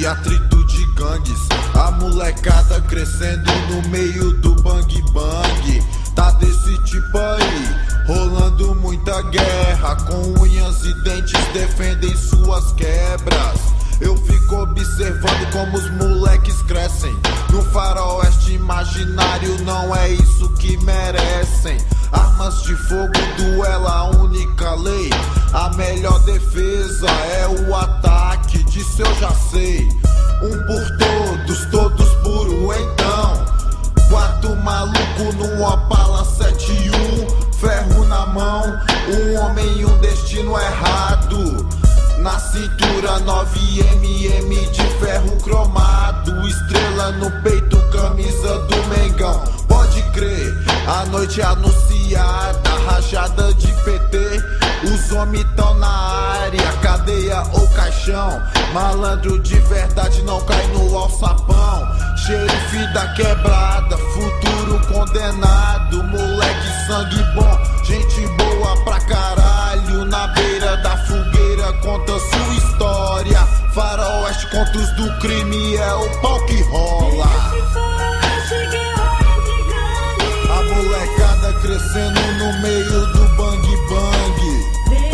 e atrito de gangues. A molecada crescendo no meio do bang bang. Tá desse tipo aí, rolando muita guerra. Com unhas e dentes defendem suas quebras. Eu fico observando como os moleques crescem. No faroeste imaginário não é isso que merecem. Armas de fogo, duela, a única lei. A melhor defesa é o ataque, disso eu já sei. Um por todos, todos por um então. Quatro maluco num Opala 71, ferro na mão, um homem e um destino errado. Na cintura 9mm de ferro cromado, estrela no peito, camisa do Mengão. Pode crer, a noite é anunciada, rajada de PT. Os homens tão na área, cadeia ou caixão. Malandro de verdade não cai no alçapão. Xerife da quebrada, futuro condenado. Moleque sangue bom, gente boa pra caralho. Na beira da fogueira conta sua história. Faroeste, contos do crime, é o pau que rola. A molecada crescendo no meio do bang bang.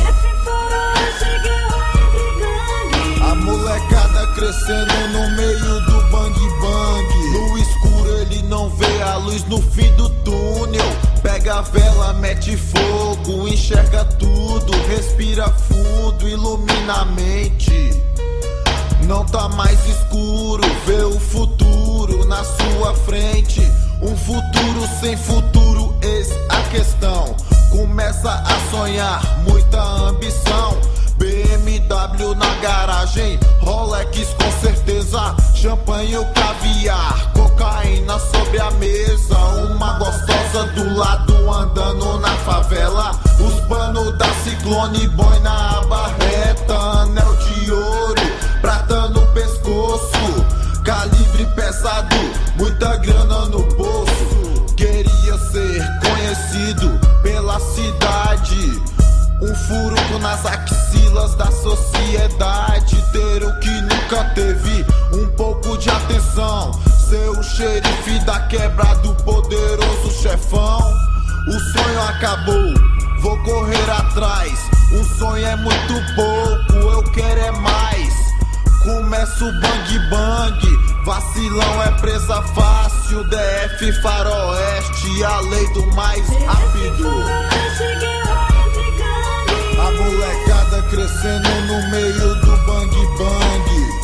A molecada crescendo no meio do bang bang. No escuro ele não vê a luz no fim do túnel. Pega a vela, mete fogo, enxerga tudo. Respira fundo, ilumina a mente. Não tá mais escuro, vê o futuro na sua frente. Um futuro sem futuro, eis a questão. Começa a sonhar, muita ambição. BMW na garagem, Rolex com certeza. Champanhe ou caviar, cocaína sobre a mesa. Uma gostosa do lado andando na favela. Os panos da Ciclone, boy na barreta. Anel de ouro, prata no pescoço. Calibre pesado, muita grana no bolso. Queria ser conhecido pela cidade. Um furuco nas axilas da sociedade. Ter o que nunca teve, um pouco de atenção. Ser o xerife da quebrada, o poderoso chefão. O sonho acabou, vou correr atrás. Um sonho é muito pouco, eu quero é mais. Começa o bang bang, vacilão é presa fácil. DF faroeste, a lei do mais rápido. A molecada crescendo no meio do bang bang.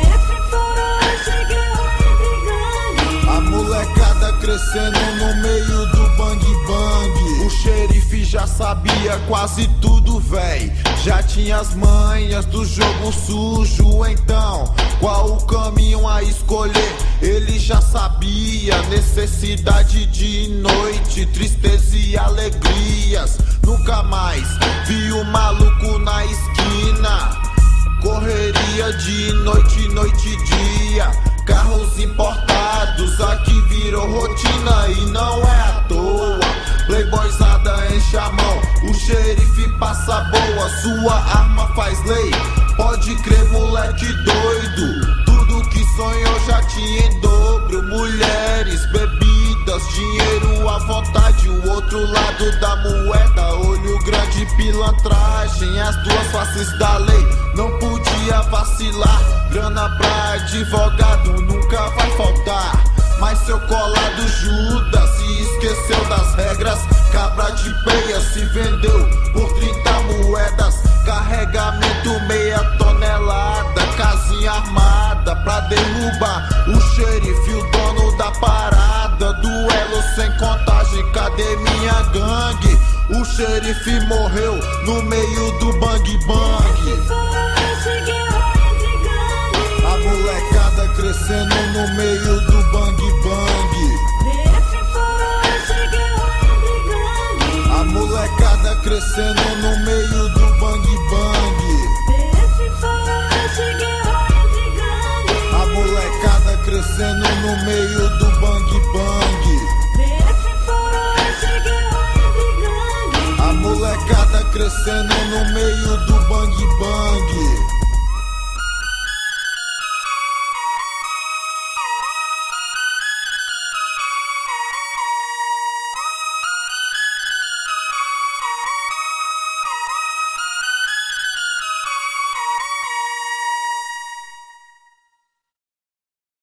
A molecada crescendo no meio do bang bang. O xerife já sabia quase tudo, véi. Já tinha as manhas do jogo sujo. Então, qual o caminho a escolher? Ele já sabia. Necessidade de noite, tristeza e alegrias. Nunca mais vi o maluco na esquina. Correria de noite, noite e dia. Carros importados, aqui virou rotina e não é à toa. Playboyzada enche a mão, o xerife passa boa. Sua arma faz lei, pode crer, moleque doido. Tudo que sonhou já tinha em dobro. Mulheres, bebidas, dinheiro à vontade. O outro lado da moeda, olho grande, pilantragem. As duas faces da lei, não podia vacilar. Grana pra advogado nunca vai faltar. Mas seu colado Judas se esqueceu das regras. Cabra de peia se vendeu por 30 moedas. Carregamento meia tonelada. Casinha armada pra derrubar o xerife, o dono da parada. Duelo sem contagem, cadê minha gangue? O xerife morreu no meio do bang bang. A molecada crescendo no meio do bang bang. A molecada crescendo no meio do bang bang. A molecada crescendo no meio do bang bang. A molecada crescendo no meio do bang bang.